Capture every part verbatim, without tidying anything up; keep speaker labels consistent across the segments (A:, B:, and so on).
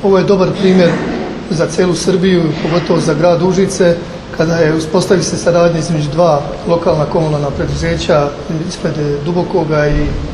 A: Ovo je dobar primjer za celu Srbiju, pogotovo za grad Užice, kada je uspostavi se saradnja između dva lokalna komunalna preduzeća ispred Dubokoga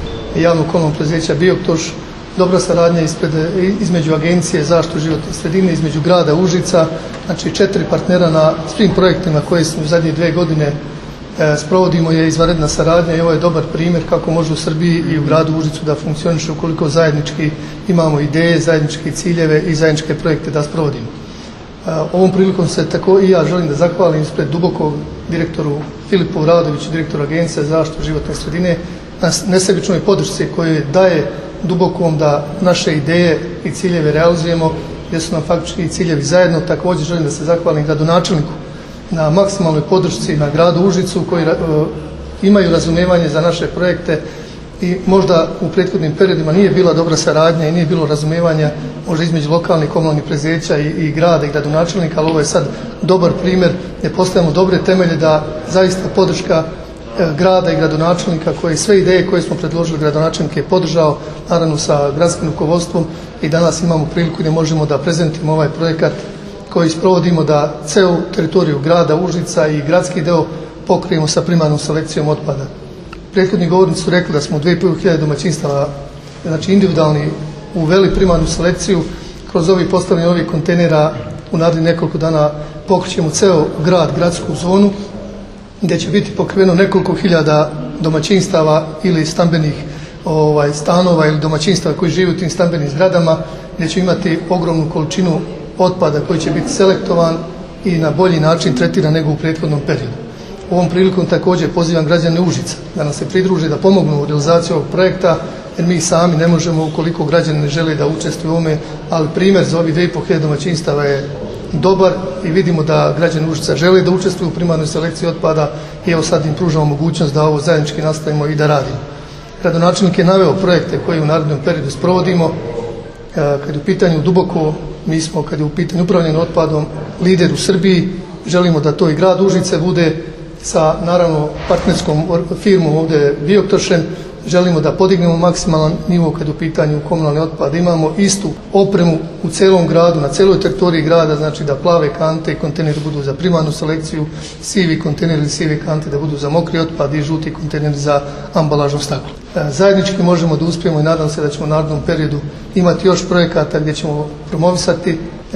A: i javnog komunalnog preduzeća Biotoš, dobra saradnja ispred, između Agencije za zaštitu životne sredine, između grada Užica, znači četiri partnera na svim projektima koje smo u zadnje dve godine e, sprovodimo je izvanredna saradnja i ovo je dobar primjer kako može u Srbiji i u gradu Užicu da funkcioniše ukoliko zajednički imamo ideje, zajedničke ciljeve i zajedničke projekte da sprovodimo. E, ovom prilikom se tako i ja želim da zahvalim ispred Dubokog direktoru Filipu Radoviću, direktoru Agencije za zaštitu životne sredine, na nesebičnoj podršci koju daje Dubokom da naše ideje i ciljeve realizujemo, gdje su nam faktički ciljevi zajedno. Također želim da se zahvalim gradonačelniku na maksimalnoj podršci na gradu Užicu koji uh, imaju razumijevanje za naše projekte i možda u prethodnim periodima nije bila dobra saradnja i nije bilo razumijevanja možda između lokalnih komunalnih preduzeća i, i grada i gradonačelnika, ali ovo je sad dobar primjer gdje postavljamo dobre temelje da zaista podrška grada i gradonačelnika koji sve ideje koje smo predložili gradonačelnik je podržao, naravno sa gradskim rukovodstvom, i danas imamo priliku gdje možemo da prezentimo ovaj projekat koji sprovodimo da celu teritoriju grada Užica i gradski deo pokrijemo sa primarnom selekcijom otpada. Prethodni govornici su rekli da smo u dvije i pol hiljade domaćinstava, znači individualni, uveli primarnu selekciju. Kroz ovih postavljanje ovih kontejnera u narednih nekoliko dana pokrićemo ceo grad, gradsku zonu, gdje će biti pokriveno nekoliko hiljada domaćinstava ili stambenih ovaj, stanova ili domaćinstava koji žive u tim stambenim zgradama, gdje će imati ogromnu količinu otpada koji će biti selektovan i na bolji način tretiran nego u prethodnom periodu. Ovom prilikom također pozivam građane Užica da nam se pridruže, da pomognu u realizaciji ovog projekta, jer mi sami ne možemo ukoliko građani ne žele da učestvuju u ovome, ali primjer za ovih dvije i pol hiljade domaćinstava je dobar i vidimo da građani Užica žele da učestvuju u primarnoj selekciji otpada i evo sad im pružamo mogućnost da ovo zajednički nastavimo i da radimo. Gradonačelnik je naveo projekte koje u narednom periodu sprovodimo. Kad je u pitanju Duboko, mi smo, kad je u pitanju upravljanje otpadom, lider u Srbiji. Želimo da to i grad Užice bude sa, naravno, partnerskom firmom ovdje Biotošem. Želimo da podignemo maksimalan nivo kad je u pitanju komunalni otpad. Imamo istu opremu u celom gradu, na celoj teritoriji grada, znači da plave kante i kontejneri budu za primarnu selekciju, sivi kontejneri ili sive kante da budu za mokri otpad i žuti kontejneri za ambalažno staklo. Zajednički možemo da uspijemo i nadam se da ćemo u narednom periodu imati još projekata gdje ćemo promovisati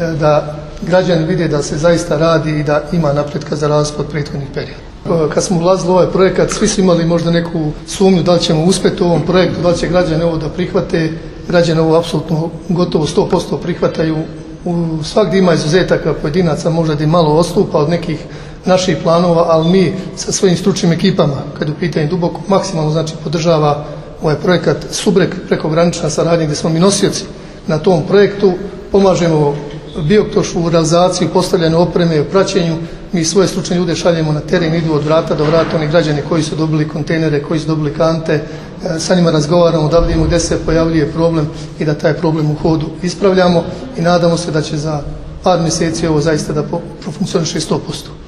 A: da građani vide da se zaista radi i da ima napretka za razliku od prethodnih perioda. Kad smo ulazili u ovaj projekat, svi su imali možda neku sumnju da li ćemo uspjeti u ovom projektu, da li će građani ovo da prihvate. Građani ovo apsolutno gotovo sto posto prihvataju. U svakdje ima izuzetaka pojedinaca, možda da i malo odstupa od nekih naših planova, ali mi sa svojim stručnim ekipama, kad je u pitanju Duboko, maksimalno znači podržava ovaj projekat Subrek, prekogranična saradnja gdje smo mi nosioci na tom projektu, pomažemo Biotoš u realizaciji, postavljanju opreme i u praćenju. Mi svoje stručne ljude šaljemo na teren, idu od vrata do vrata, oni građani koji su dobili kontejnere, koji su dobili kante, sa njima razgovaramo da vidimo gdje se pojavljuje problem i da taj problem u hodu ispravljamo i nadamo se da će za par mjeseci ovo zaista da profunkcioniše sto posto.